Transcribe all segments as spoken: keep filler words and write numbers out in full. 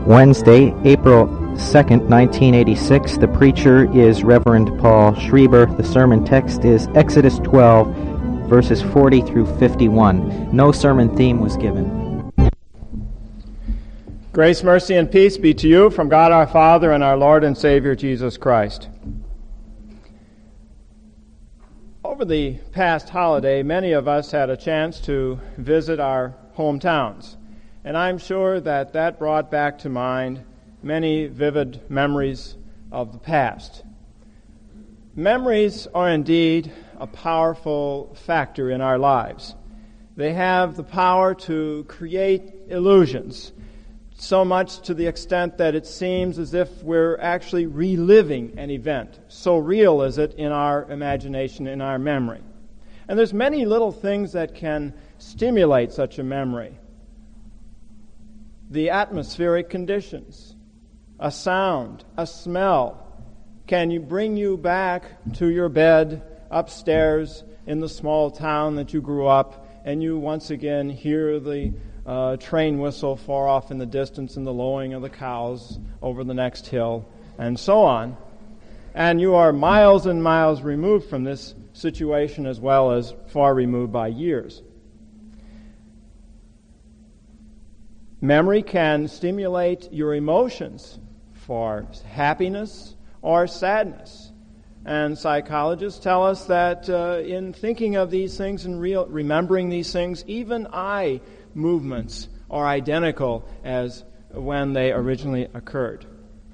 Wednesday, April second, nineteen eighty-six. The preacher is Reverend Paul Schreiber. The sermon text is Exodus twelve, verses forty through fifty-one. No sermon theme was given. Grace, mercy, and peace be to you from God our Father and our Lord and Savior Jesus Christ. Over the past holiday, many of us had a chance to visit our hometowns, and I'm sure that that brought back to mind many vivid memories of the past. Memories are indeed a powerful factor in our lives. They have the power to create illusions, so much to the extent that it seems as if we're actually reliving an event. So real is it in our imagination, in our memory. And there's many little things that can stimulate such a memory. The atmospheric conditions, a sound, a smell, can you bring you back to your bed upstairs in the small town that you grew up, and you once again hear the uh, train whistle far off in the distance and the lowing of the cows over the next hill, and so on. And you are miles and miles removed from this situation, as well as far removed by years. Memory can stimulate your emotions for happiness or sadness. And psychologists tell us that uh, in thinking of these things and real, remembering these things, even eye movements are identical as when they originally occurred.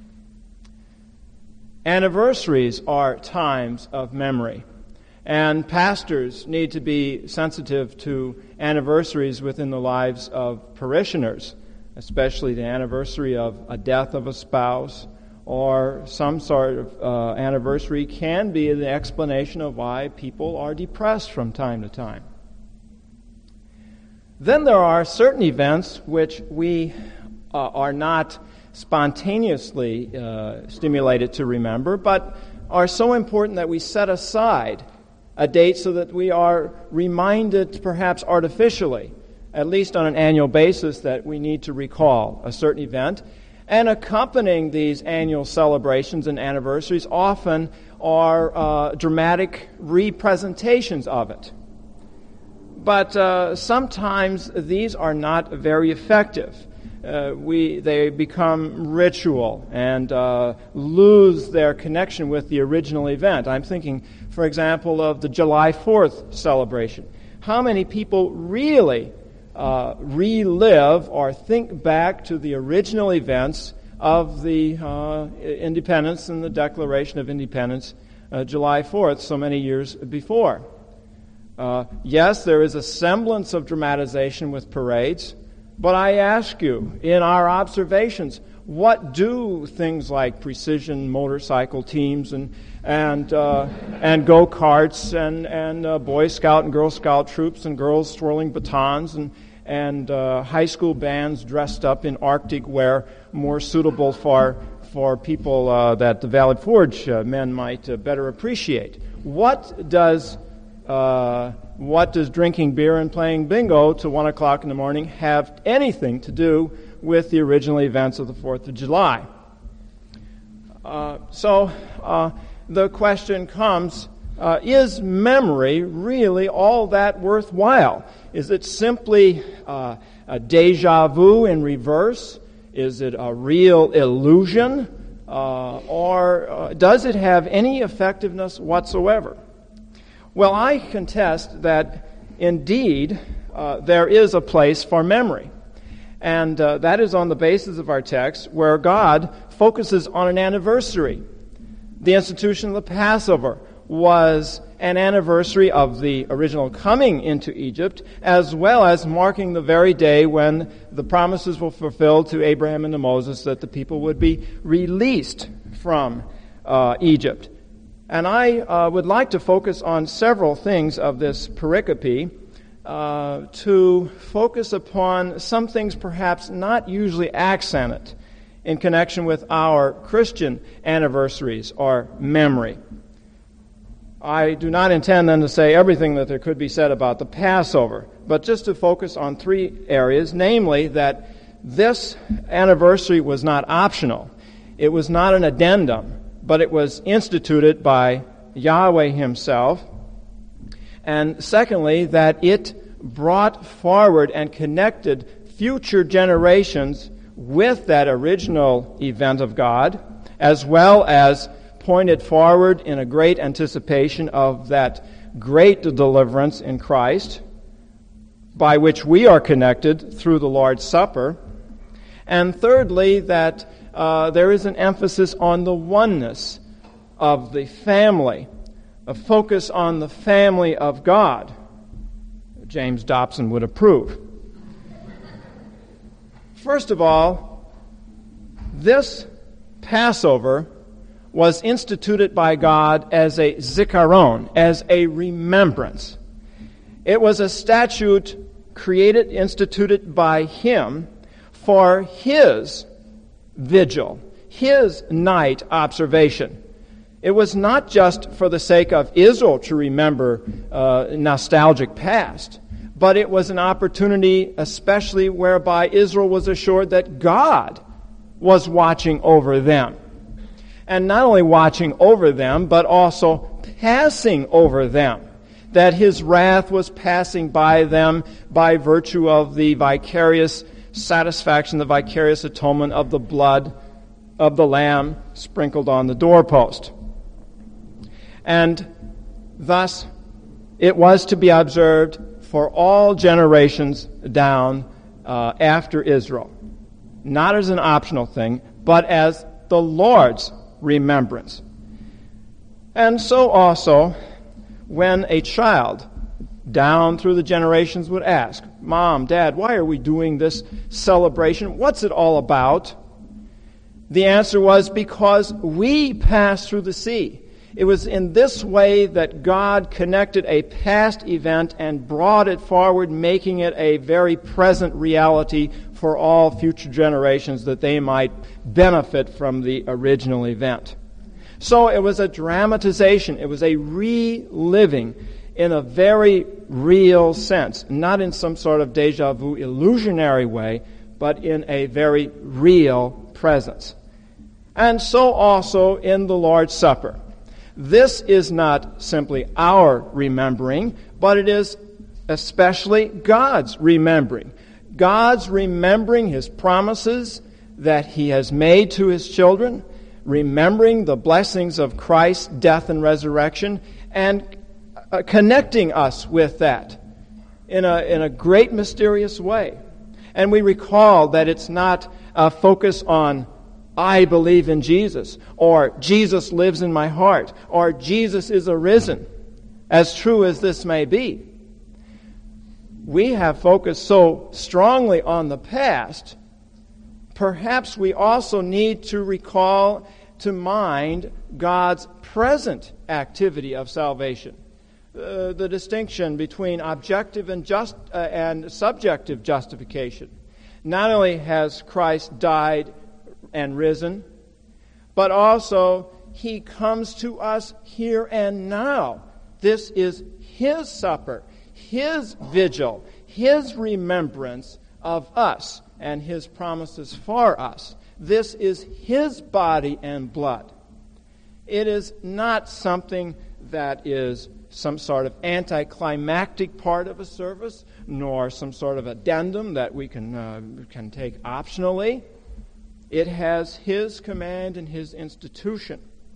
Anniversaries are times of memory, and pastors need to be sensitive to anniversaries within the lives of parishioners, especially the anniversary of a death of a spouse, or some sort of uh, anniversary can be the explanation of why people are depressed from time to time. Then there are certain events which we uh, are not spontaneously uh, stimulated to remember, but are so important that we set aside a date so that we are reminded, perhaps artificially, at least on an annual basis, that we need to recall a certain event. And accompanying these annual celebrations and anniversaries often are uh, dramatic representations of it. But uh, sometimes these are not very effective. Uh, we they become ritual and uh, lose their connection with the original event. I'm thinking, for example, of the July fourth celebration. How many people really uh, relive or think back to the original events of the uh, independence and the Declaration of Independence, uh, July fourth, so many years before? Uh, yes, there is a semblance of dramatization with parades, but I ask you, in our observations, what do things like precision motorcycle teams and and uh, and go-karts and and uh, Boy Scout and Girl Scout troops and girls swirling batons and and uh, high school bands dressed up in Arctic wear, more suitable for for people uh, that the Valley Forge uh, men might uh, better appreciate? What does Uh, what does drinking beer and playing bingo till one o'clock in the morning have anything to do with the original events of the fourth of July? Uh, so uh, the question comes, uh, is memory really all that worthwhile? Is it simply uh, a deja vu in reverse? Is it a real illusion? Uh, or uh, does it have any effectiveness whatsoever? Well, I contest that indeed uh, there is a place for memory. And uh, that is on the basis of our text, where God focuses on an anniversary. The institution of the Passover was an anniversary of the original coming into Egypt, as well as marking the very day when the promises were fulfilled to Abraham and to Moses that the people would be released from uh, Egypt. And I uh, would like to focus on several things of this pericope, uh, to focus upon some things perhaps not usually accented in connection with our Christian anniversaries or memory. I do not intend then to say everything that there could be said about the Passover, but just to focus on three areas, namely that this anniversary was not optional. It was not an addendum, but it was instituted by Yahweh himself. And secondly, that it brought forward and connected future generations with that original event of God, as well as pointed forward in a great anticipation of that great deliverance in Christ, by which we are connected through the Lord's Supper. And thirdly, that uh, there is an emphasis on the oneness of the family, a focus on the family of God. James Dobson would approve. First of all, this Passover was instituted by God as a zikaron, as a remembrance. It was a statute created, instituted by Him for His vigil, His night observation. It was not just for the sake of Israel to remember uh, nostalgic past, but it was an opportunity especially whereby Israel was assured that God was watching over them. And not only watching over them, but also passing over them. That His wrath was passing by them by virtue of the vicarious satisfaction, the vicarious atonement of the blood of the Lamb sprinkled on the doorpost. And thus, it was to be observed for all generations down uh, after Israel. Not as an optional thing, but as the Lord's remembrance. And so also, when a child down through the generations would ask, Mom, Dad, why are we doing this celebration? What's it all about? The answer was, because we passed through the sea. It was in this way that God connected a past event and brought it forward, making it a very present reality for all future generations, that they might benefit from the original event. So it was a dramatization. It was a reliving in a very real sense, not in some sort of deja vu illusionary way, but in a very real presence. And so also in the Lord's Supper. This is not simply our remembering, but it is especially God's remembering. God's remembering His promises that He has made to His children, remembering the blessings of Christ's death and resurrection, and uh, connecting us with that in a, in a great mysterious way. And we recall that it's not a focus on I believe in Jesus, or Jesus lives in my heart, or Jesus is arisen, as true as this may be. We have focused so strongly on the past, perhaps we also need to recall to mind God's present activity of salvation. Uh, the distinction between objective and just uh, and subjective justification. Not only has Christ died and risen, but also He comes to us here and now. This is His supper, His vigil, His remembrance of us and His promises for us. This is His body and blood. It is not something that is some sort of anticlimactic part of a service, nor some sort of addendum that we can uh, can take optionally. It has His command and His institution.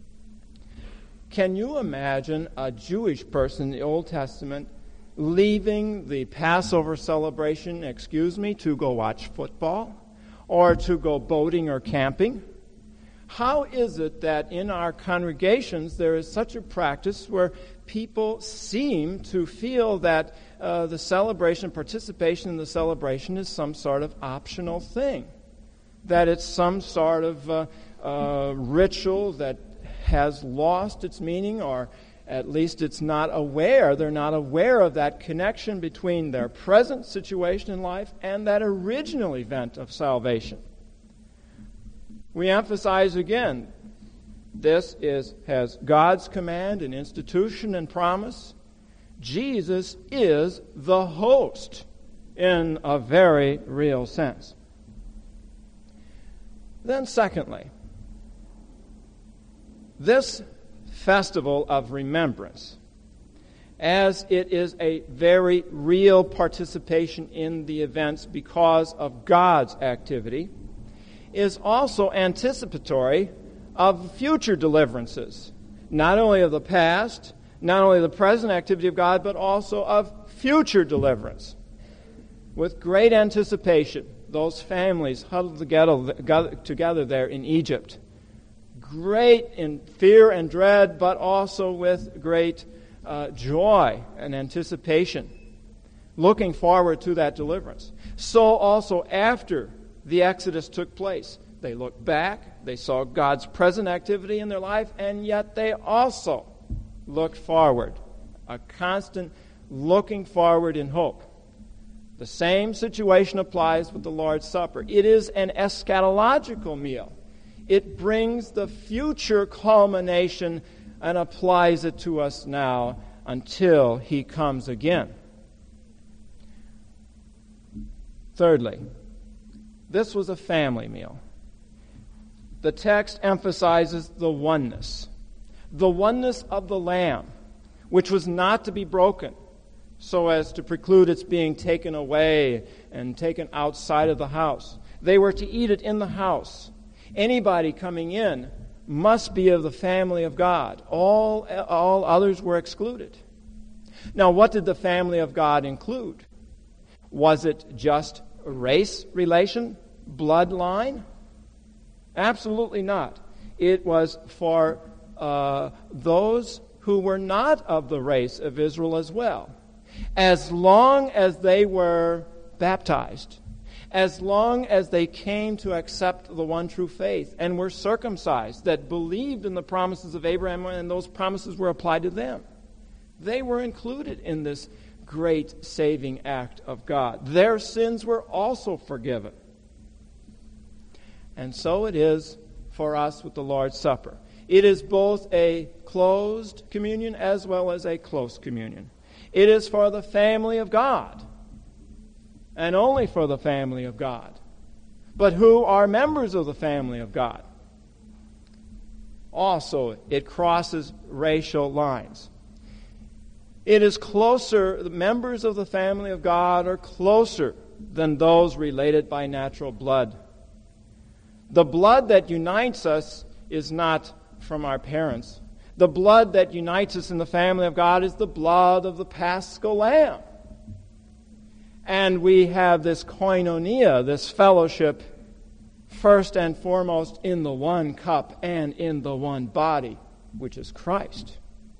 Can you imagine a Jewish person in the Old Testament leaving the Passover celebration, excuse me, to go watch football or to go boating or camping? How is it that in our congregations there is such a practice where people seem to feel that uh, the celebration, participation in the celebration is some sort of optional thing? That it's some sort of uh, uh, ritual that has lost its meaning, or at least it's not aware, they're not aware of that connection between their present situation in life and that original event of salvation. We emphasize again, this is has God's command and institution and promise. Jesus is the host in a very real sense. Then secondly, this festival of remembrance, as it is a very real participation in the events because of God's activity, is also anticipatory of future deliverances, not only of the past, not only the present activity of God, but also of future deliverance. With great anticipation, those families huddled together, together there in Egypt, great in fear and dread, but also with great uh, joy and anticipation, looking forward to that deliverance. So also after the Exodus took place, they looked back, they saw God's present activity in their life, and yet they also looked forward, a constant looking forward in hope. The same situation applies with the Lord's Supper. It is an eschatological meal. It brings the future culmination and applies it to us now until He comes again. Thirdly, this was a family meal. The text emphasizes the oneness. The oneness of the lamb, which was not to be broken so as to preclude its being taken away and taken outside of the house. They were to eat it in the house. Anybody coming in must be of the family of God. All, all others were excluded. Now, what did the family of God include? Was it just race relation, bloodline? Absolutely not. It was for uh, those who were not of the race of Israel as well. As long as they were baptized, as long as they came to accept the one true faith and were circumcised, that believed in the promises of Abraham and those promises were applied to them, they were included in this great saving act of God. Their sins were also forgiven. And so it is for us with the Lord's Supper. It is both a closed communion as well as a close communion. It is for the family of God, and only for the family of God. But who are members of the family of God? Also, it crosses racial lines. It is closer, the members of the family of God are closer than those related by natural blood. The blood that unites us is not from our parents. The blood that unites us in the family of God is the blood of the Paschal Lamb. And we have this koinonia, this fellowship, first and foremost in the one cup and in the one body, which is Christ.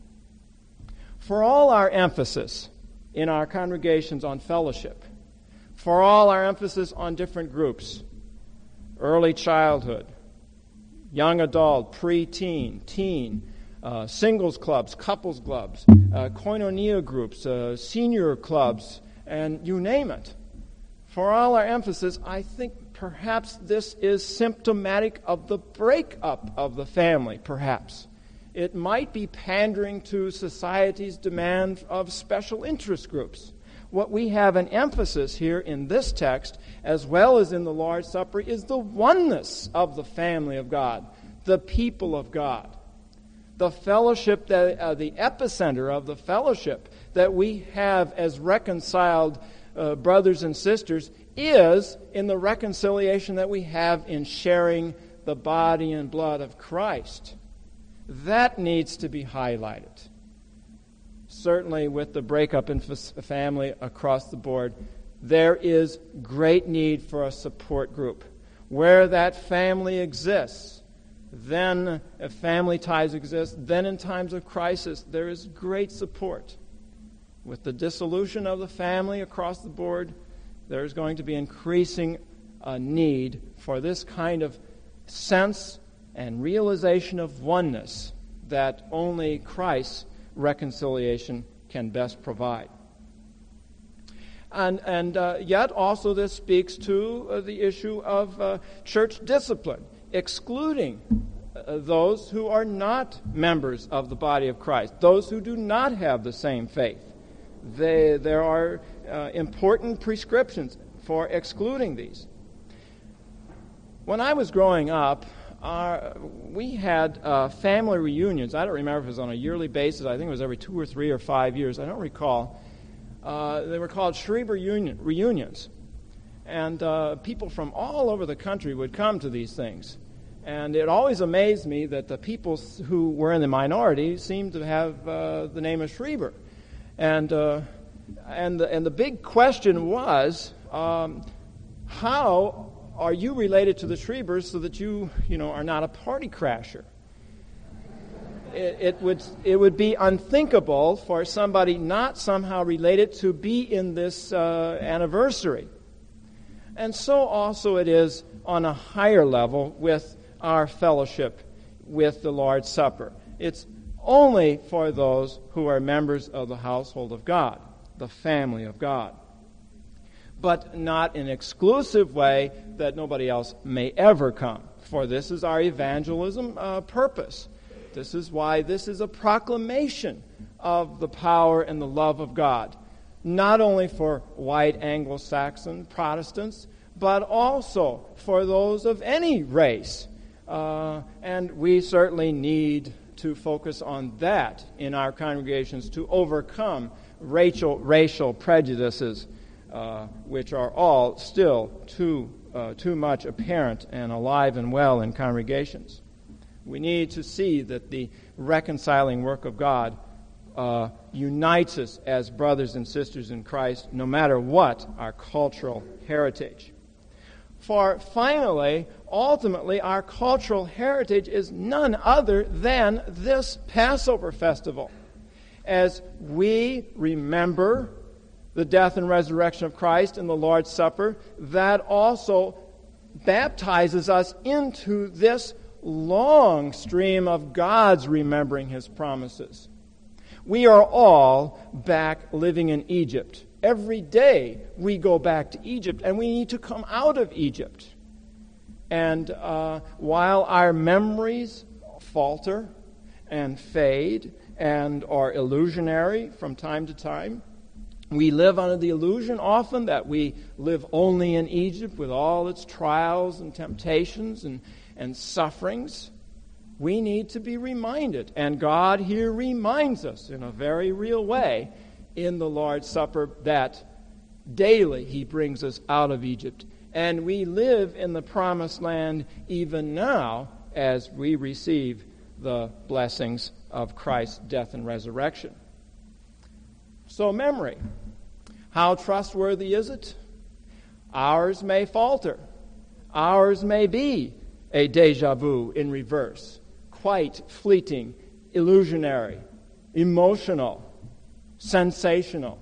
For all our emphasis in our congregations on fellowship, for all our emphasis on different groups, early childhood, young adult, pre-teen, teen, uh, singles clubs, couples clubs, uh, koinonia groups, uh, senior clubs, and you name it. For all our emphasis, I think perhaps this is symptomatic of the breakup of the family, perhaps. It might be pandering to society's demand of special interest groups. What we have an emphasis here in this text, as well as in the Lord's Supper, is the oneness of the family of God, the people of God. The fellowship, that, uh, the epicenter of the fellowship that we have as reconciled uh, brothers and sisters is in the reconciliation that we have in sharing the body and blood of Christ. That needs to be highlighted. Certainly with the breakup in f- family across the board, there is great need for a support group. Where that family exists, then if family ties exist, then in times of crisis, there is great support. With the dissolution of the family across the board, there is going to be increasing uh, need for this kind of sense and realization of oneness that only Christ's reconciliation can best provide. And, and uh, yet also this speaks to uh, the issue of uh, church discipline, excluding uh, those who are not members of the body of Christ, those who do not have the same faith. They, there are uh, important prescriptions for excluding these. When I was growing up, our, we had uh, family reunions. I don't remember if it was on a yearly basis. I think it was every two or three or five years. I don't recall. Uh, they were called Schreiber union, reunions. And uh, people from all over the country would come to these things. And it always amazed me that the people who were in the minority seemed to have uh, the name of Schreiber. And, uh, and, the, and the big question was, um, how are you related to the Schreibers so that you, you know, are not a party crasher? It, it would it would be unthinkable for somebody not somehow related to be in this uh, anniversary. And so also it is on a higher level with our fellowship with the Lord's Supper. It's only for those who are members of the household of God, the family of God. But not in an exclusive way that nobody else may ever come. For this is our evangelism uh, purpose. This is why this is a proclamation of the power and the love of God, not only for white Anglo-Saxon Protestants, but also for those of any race. Uh, and we certainly need to focus on that in our congregations to overcome racial, racial prejudices, uh, which are all still too, uh, too much apparent and alive and well in congregations. We need to see that the reconciling work of God uh, unites us as brothers and sisters in Christ, no matter what our cultural heritage. For finally, ultimately, our cultural heritage is none other than this Passover festival. As we remember the death and resurrection of Christ in the Lord's Supper, that also baptizes us into this long stream of God's remembering His promises. We are all back living in Egypt. Every day we go back to Egypt, and we need to come out of Egypt. And uh, while our memories falter and fade and are illusionary from time to time, we live under the illusion often that we live only in Egypt with all its trials and temptations and, and sufferings. We need to be reminded, and God here reminds us in a very real way in the Lord's Supper that daily He brings us out of Egypt. And we live in the promised land even now as we receive the blessings of Christ's death and resurrection. So memory, how trustworthy is it? Ours may falter. Ours may be a deja vu in reverse, quite fleeting, illusionary, emotional, sensational.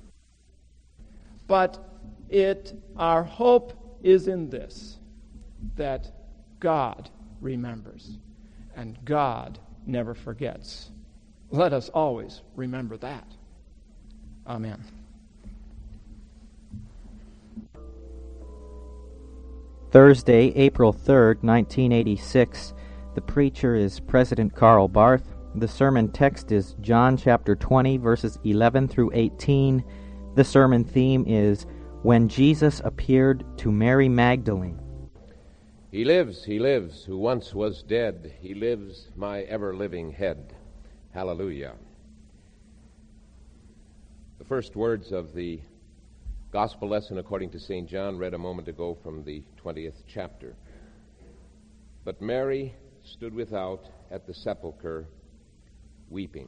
But it, our hope is in this, that God remembers and God never forgets. Let us always remember that. Amen. Thursday, April third, nineteen eighty-six. The preacher is President Karl Barth. The sermon text is John chapter twenty, verses eleven through eighteen. The sermon theme is When Jesus Appeared to Mary Magdalene. He lives, he lives, who once was dead. He lives, my ever-living head. Hallelujah. The first words of the gospel lesson according to Saint John, read a moment ago from the twentieth chapter. But Mary stood without at the sepulchre, weeping.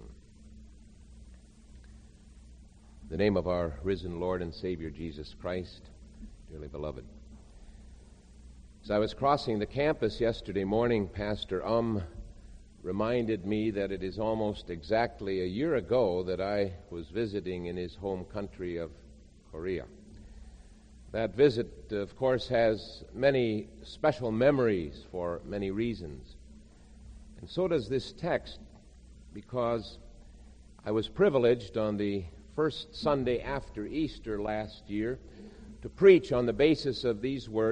The name of our risen Lord and Savior Jesus Christ, dearly beloved. As I was crossing the campus yesterday morning, Pastor Um reminded me that it is almost exactly a year ago that I was visiting in his home country of Korea. That visit, of course, has many special memories for many reasons. And so does this text, because I was privileged on the first Sunday after Easter last year to preach on the basis of these words.